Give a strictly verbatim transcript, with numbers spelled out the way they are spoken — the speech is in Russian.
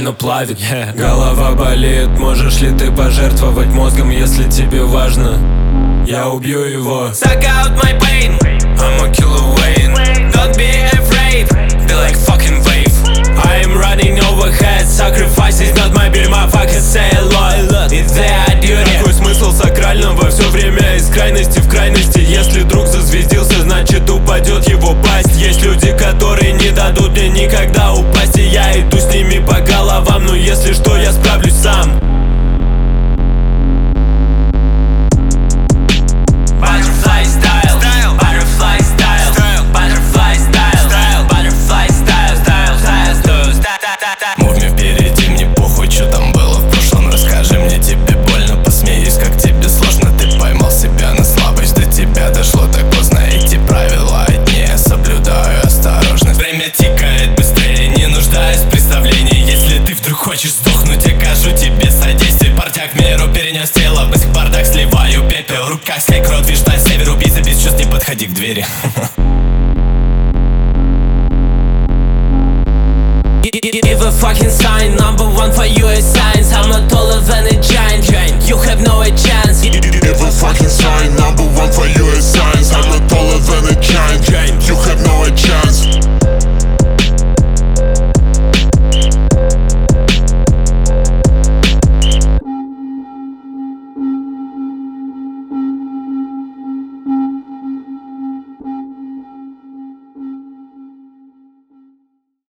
буквально плавит. yeah. Голова болит, можешь ли ты пожертвовать мозгом, если тебе важно? Я убью его. Suck out my pain, I'm a killer Wayne. don't be afraid, be like fucking wave. I am running overhead, sacrifice is not my beer, motherfucker, say hello. It's their duty. Какой смысл сакрального все время из крайности в крайности? Если друг зазвездился, значит упадет его пасть. Есть люди, которые не дадут мне никогда упасть, и я иду с ними по головам, но если что, я справлюсь сам. Butterfly style, Style. butterfly style, Style. butterfly style, Style. butterfly style, style, style, style, style. Move мне впереди, мне похуй, что там было в прошлом. Расскажи мне, тебе больно, посмеюсь, как тебе сложно. Ты поймал себя на слабость, до тебя дошло так поздно. Эти правила одни, я соблюдаю осторожность. Время тикает быстрее, не нуждаюсь в представлении. Если ты вдруг хочешь сдохнуть, я кажу тебе содействие. Партяк в меру перенес тело, в мыслях бардак, сливаю пепел. В руках снег, рот, вишь на север, убийца без чувств, не подходи к двери. Give a fucking sign, number one for you is science. I'm not taller than a giant. You have no chance.